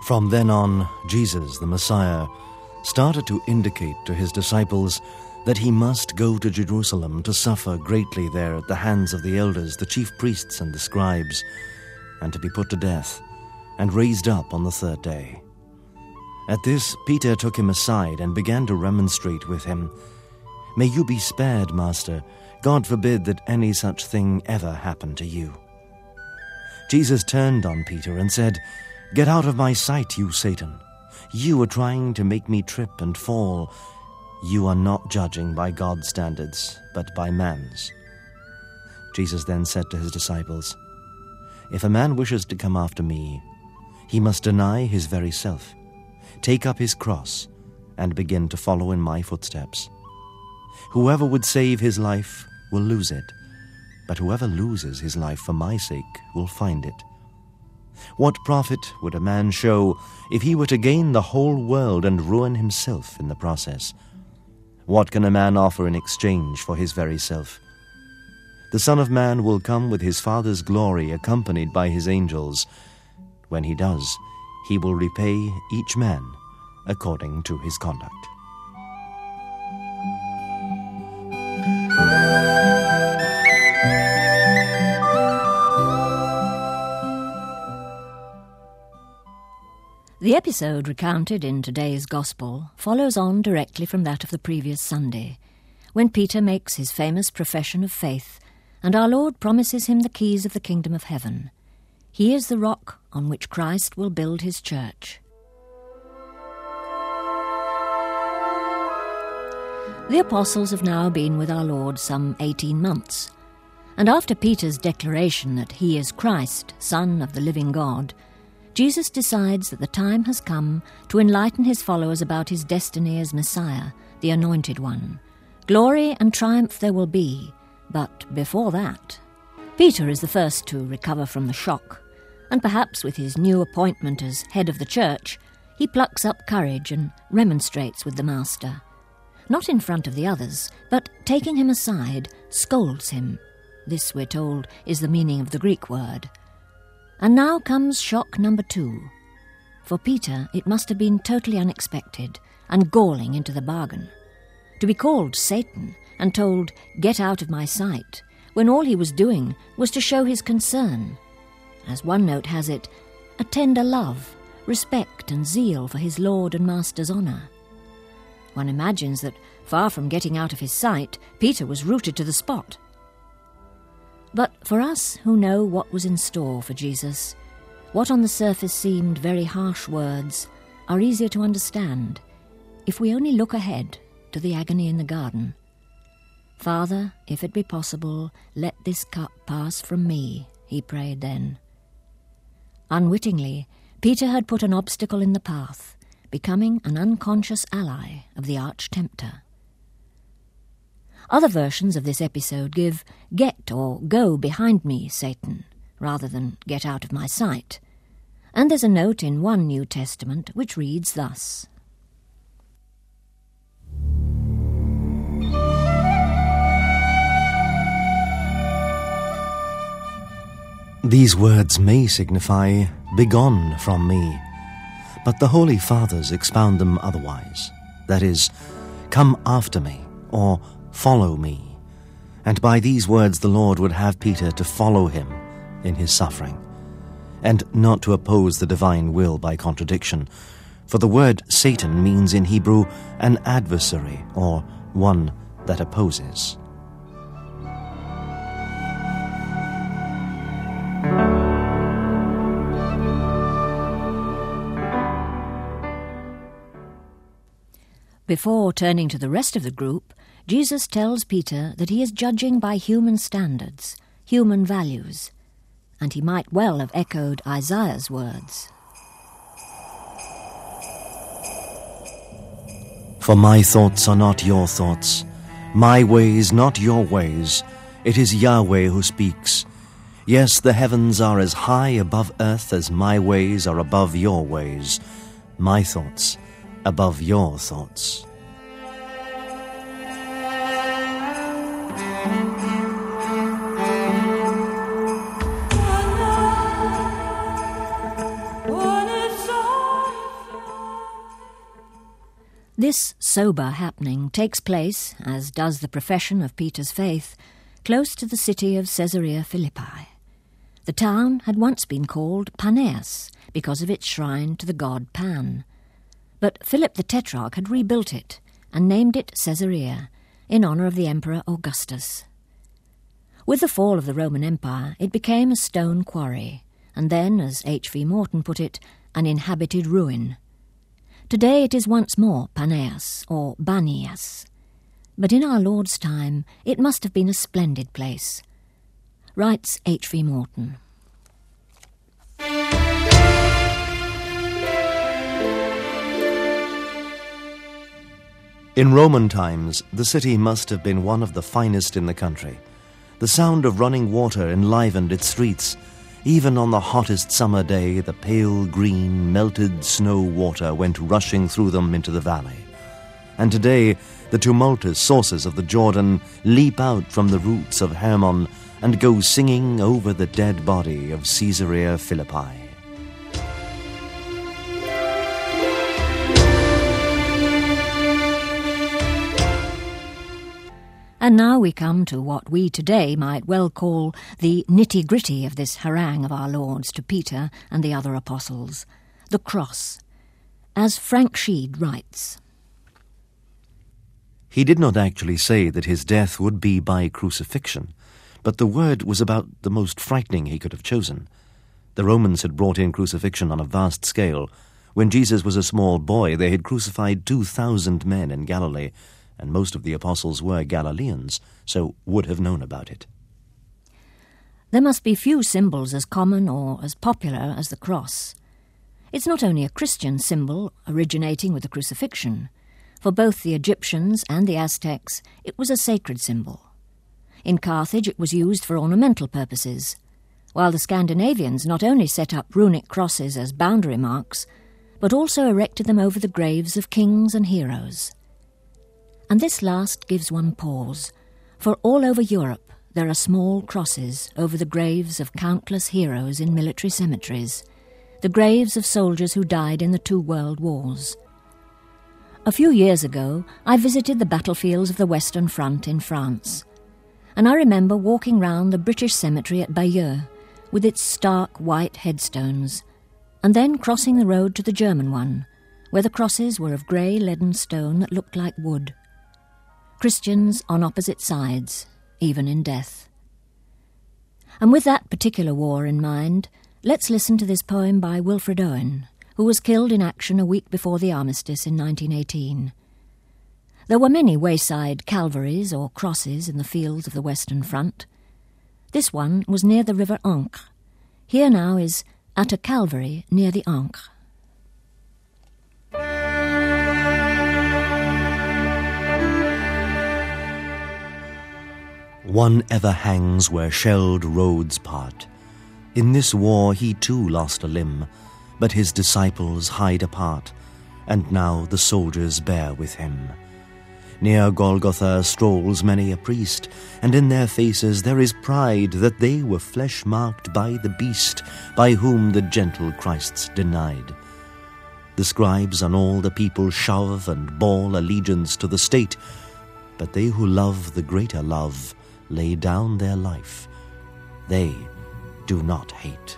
From then on, Jesus, the Messiah, started to indicate to his disciples that he must go to Jerusalem to suffer greatly there at the hands of the elders, the chief priests and the scribes, and to be put to death and raised up on the third day. At this, Peter took him aside and began to remonstrate with him. "May you be spared, Master. God forbid that any such thing ever happen to you." Jesus turned on Peter and said, "Get out of my sight, you Satan. You are trying to make me trip and fall. You are not judging by God's standards, but by man's." Jesus then said to his disciples, "If a man wishes to come after me, he must deny his very self, take up his cross, and begin to follow in my footsteps. Whoever would save his life will lose it, but whoever loses his life for my sake will find it. What profit would a man show if he were to gain the whole world and ruin himself in the process? What can a man offer in exchange for his very self? The Son of Man will come with his Father's glory, accompanied by his angels. When he does, he will repay each man according to his conduct." The episode recounted in today's Gospel follows on directly from that of the previous Sunday, when Peter makes his famous profession of faith and our Lord promises him the keys of the kingdom of heaven. He is the rock on which Christ will build his church. The apostles have now been with our Lord some 18 months, and after Peter's declaration that he is Christ, Son of the living God, Jesus decides that the time has come to enlighten his followers about his destiny as Messiah, the Anointed One. Glory and triumph there will be, but before that, Peter is the first to recover from the shock, and perhaps with his new appointment as head of the church, he plucks up courage and remonstrates with the Master. Not in front of the others, but taking him aside, scolds him. This, we're told, is the meaning of the Greek word. And now comes shock number 2. For Peter, it must have been totally unexpected and galling into the bargain. To be called Satan and told, "Get out of my sight," when all he was doing was to show his concern. As one note has it, a tender love, respect and zeal for his Lord and Master's honour. One imagines that, far from getting out of his sight, Peter was rooted to the spot. But for us who know what was in store for Jesus, what on the surface seemed very harsh words are easier to understand if we only look ahead to the agony in the garden. "Father, if it be possible, let this cup pass from me," he prayed then. Unwittingly, Peter had put an obstacle in the path, becoming an unconscious ally of the arch-tempter. Other versions of this episode give "Get or go behind me, Satan," rather than "Get out of my sight." And there's a note in one New Testament which reads thus. These words may signify, "Begone from me," but the Holy Fathers expound them otherwise. That is, "Come after me," or "Follow me." And by these words the Lord would have Peter to follow him in his suffering, and not to oppose the divine will by contradiction. For the word Satan means in Hebrew an adversary, or one that opposes. Before turning to the rest of the group, Jesus tells Peter that he is judging by human standards, human values, and he might well have echoed Isaiah's words. For my thoughts are not your thoughts, my ways not your ways. It is Yahweh who speaks. Yes, the heavens are as high above earth as my ways are above your ways, my thoughts above your thoughts. sober happening takes place, as does the profession of Peter's faith, close to the city of Caesarea Philippi. The town had once been called Paneas because of its shrine to the god Pan. But Philip the Tetrarch had rebuilt it and named it Caesarea in honour of the Emperor Augustus. With the fall of the Roman Empire, it became a stone quarry, and then, as H.V. Morton put it, an inhabited ruin. Today it is once more Paneas, or Banias. But in our Lord's time, it must have been a splendid place. Writes H.V. Morton. In Roman times, the city must have been one of the finest in the country. The sound of running water enlivened its streets. Even on the hottest summer day, the pale green, melted snow water went rushing through them into the valley. And today, the tumultuous sources of the Jordan leap out from the roots of Hermon and go singing over the dead body of Caesarea Philippi. And now we come to what we today might well call the nitty-gritty of this harangue of our Lord's to Peter and the other apostles, the cross. As Frank Sheed writes, He did not actually say that his death would be by crucifixion, but the word was about the most frightening he could have chosen. The Romans had brought in crucifixion on a vast scale. When Jesus was a small boy, they had crucified 2,000 men in Galilee, and most of the apostles were Galileans, so would have known about it. There must be few symbols as common or as popular as the cross. It's not only a Christian symbol originating with the crucifixion. For both the Egyptians and the Aztecs, it was a sacred symbol. In Carthage it was used for ornamental purposes, while the Scandinavians not only set up runic crosses as boundary marks, but also erected them over the graves of kings and heroes. And this last gives one pause, for all over Europe there are small crosses over the graves of countless heroes in military cemeteries, the graves of soldiers who died in the 2 world wars. A few years ago, I visited the battlefields of the Western Front in France, and I remember walking round the British cemetery at Bayeux with its stark white headstones, and then crossing the road to the German one, where the crosses were of grey leaden stone that looked like wood. Christians on opposite sides, even in death. And with that particular war in mind, let's listen to this poem by Wilfred Owen, who was killed in action a week before the armistice in 1918. There were many wayside calvaries or crosses in the fields of the Western Front. This one was near the river Ancre. Here now is At a Calvary near the Ancre. One ever hangs where shelled roads part. In this war he too lost a limb, but his disciples hide apart, and now the soldiers bear with him. Near Golgotha strolls many a priest, and in their faces there is pride that they were flesh-marked by the beast, by whom the gentle Christ's denied. The scribes and all the people shove and bawl allegiance to the state, but they who love the greater love lay down their life. They do not hate.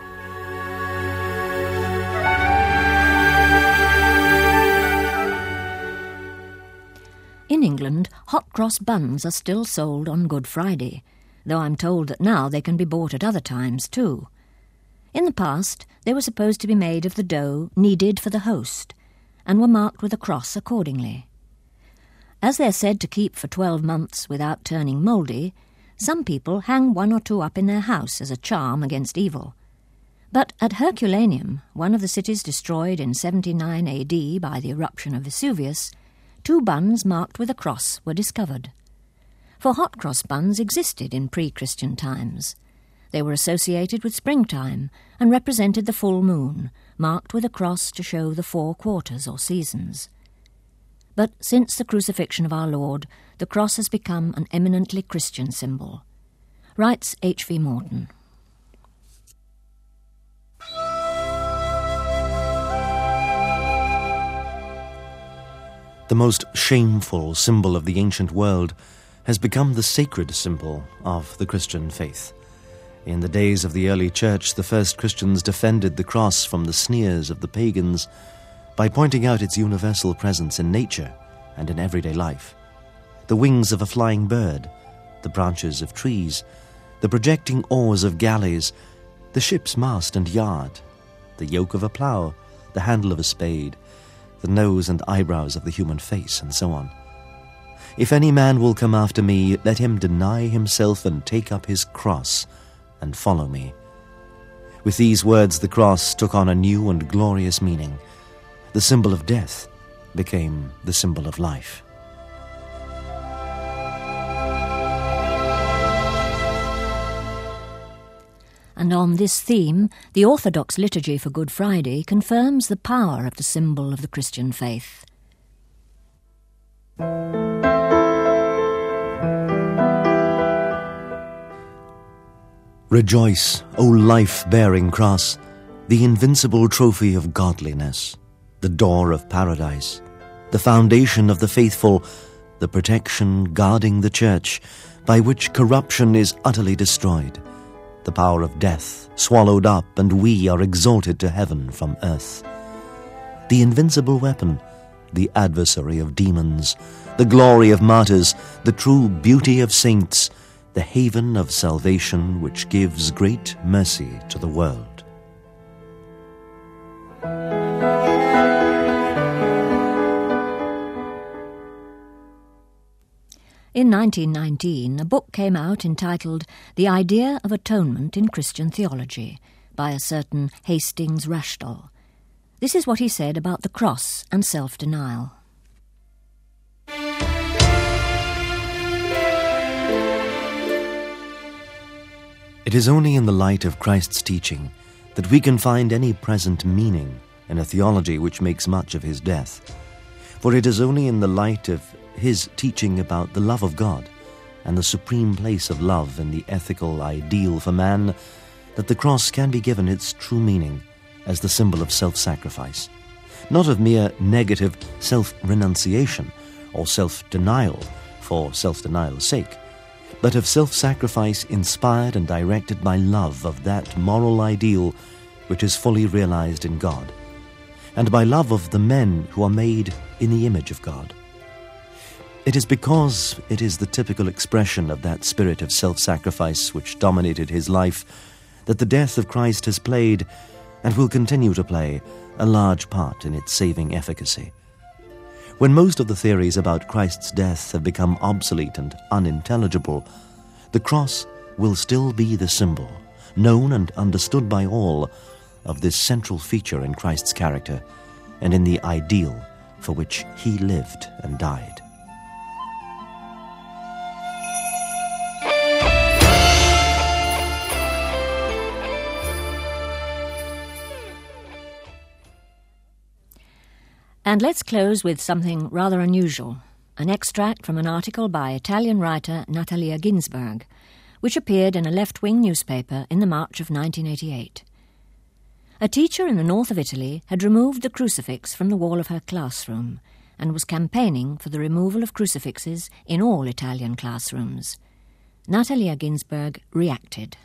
In England, hot cross buns are still sold on Good Friday, though I'm told that now they can be bought at other times too. In the past, they were supposed to be made of the dough needed for the host, and were marked with a cross accordingly. As they're said to keep for 12 months without turning mouldy, some people hang 1 or 2 up in their house as a charm against evil. But at Herculaneum, one of the cities destroyed in 79 AD by the eruption of Vesuvius, 2 buns marked with a cross were discovered. For hot cross buns existed in pre-Christian times. They were associated with springtime and represented the full moon, marked with a cross to show the 4 quarters or seasons. But since the crucifixion of our Lord, the cross has become an eminently Christian symbol. Writes H.V. Morton. The most shameful symbol of the ancient world has become the sacred symbol of the Christian faith. In the days of the early church, the first Christians defended the cross from the sneers of the pagans by pointing out its universal presence in nature and in everyday life. The wings of a flying bird, the branches of trees, the projecting oars of galleys, the ship's mast and yard, the yoke of a plough, the handle of a spade, the nose and eyebrows of the human face, and so on. If any man will come after me, let him deny himself and take up his cross and follow me. With these words, the cross took on a new and glorious meaning. The symbol of death became the symbol of life. And on this theme, the Orthodox liturgy for Good Friday confirms the power of the symbol of the Christian faith. Rejoice, O life-bearing cross, the invincible trophy of godliness, the door of paradise, the foundation of the faithful, the protection guarding the church, by which corruption is utterly destroyed, the power of death swallowed up, and we are exalted to heaven from earth. The invincible weapon, the adversary of demons, the glory of martyrs, the true beauty of saints, the haven of salvation which gives great mercy to the world. In 1919, a book came out entitled The Idea of Atonement in Christian Theology by a certain Hastings Rashdall. This is what he said about the cross and self-denial. It is only in the light of Christ's teaching that we can find any present meaning in a theology which makes much of his death. For it is only in the light of his teaching about the love of God and the supreme place of love in the ethical ideal for man that the cross can be given its true meaning as the symbol of self-sacrifice, not of mere negative self-renunciation or self-denial for self-denial's sake, but of self-sacrifice inspired and directed by love of that moral ideal which is fully realized in God, and by love of the men who are made in the image of God. It is because it is the typical expression of that spirit of self-sacrifice which dominated his life that the death of Christ has played, and will continue to play, a large part in its saving efficacy. When most of the theories about Christ's death have become obsolete and unintelligible, the cross will still be the symbol, known and understood by all, of this central feature in Christ's character and in the ideal for which he lived and died. And let's close with something rather unusual, an extract from an article by Italian writer Natalia Ginzburg, which appeared in a left-wing newspaper in the March of 1988. A teacher in the north of Italy had removed the crucifix from the wall of her classroom and was campaigning for the removal of crucifixes in all Italian classrooms. Natalia Ginzburg reacted.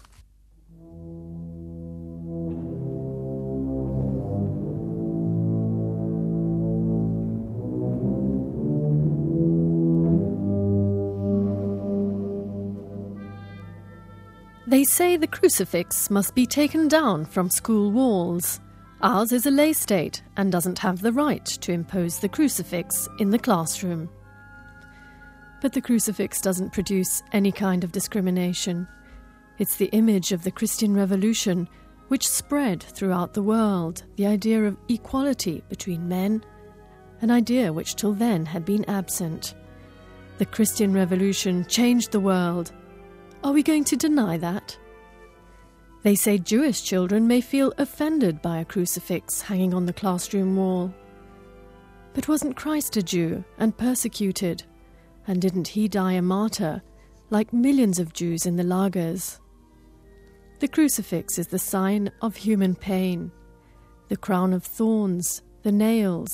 They say the crucifix must be taken down from school walls. Ours is a lay state and doesn't have the right to impose the crucifix in the classroom. But the crucifix doesn't produce any kind of discrimination. It's the image of the Christian Revolution which spread throughout the world the idea of equality between men, an idea which till then had been absent. The Christian Revolution changed the world. Are we going to deny that? They say Jewish children may feel offended by a crucifix hanging on the classroom wall. But wasn't Christ a Jew and persecuted? And didn't he die a martyr, like millions of Jews in the lagers? The crucifix is the sign of human pain. The crown of thorns, the nails,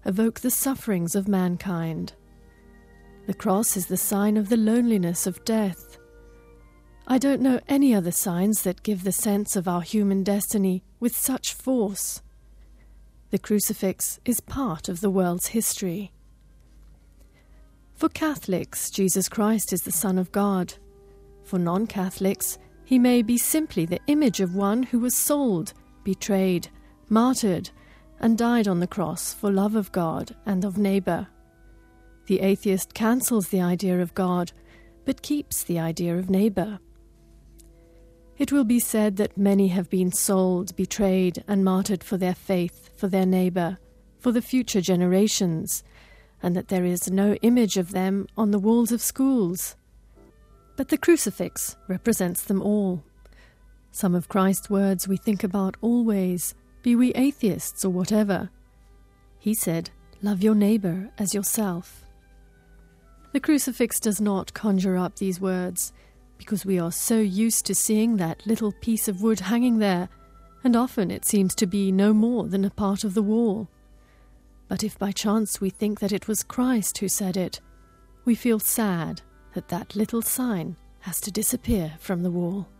evoke the sufferings of mankind. The cross is the sign of the loneliness of death. I don't know any other signs that give the sense of our human destiny with such force. The crucifix is part of the world's history. For Catholics, Jesus Christ is the Son of God. For non-Catholics, he may be simply the image of one who was sold, betrayed, martyred, and died on the cross for love of God and of neighbour. The atheist cancels the idea of God, but keeps the idea of neighbour. It will be said that many have been sold, betrayed, and martyred for their faith, for their neighbour, for the future generations, and that there is no image of them on the walls of schools. But the crucifix represents them all. Some of Christ's words we think about always, be we atheists or whatever. He said, "Love your neighbour as yourself." The crucifix does not conjure up these words, because we are so used to seeing that little piece of wood hanging there, and often it seems to be no more than a part of the wall. But if by chance we think that it was Christ who said it, we feel sad that that little sign has to disappear from the wall.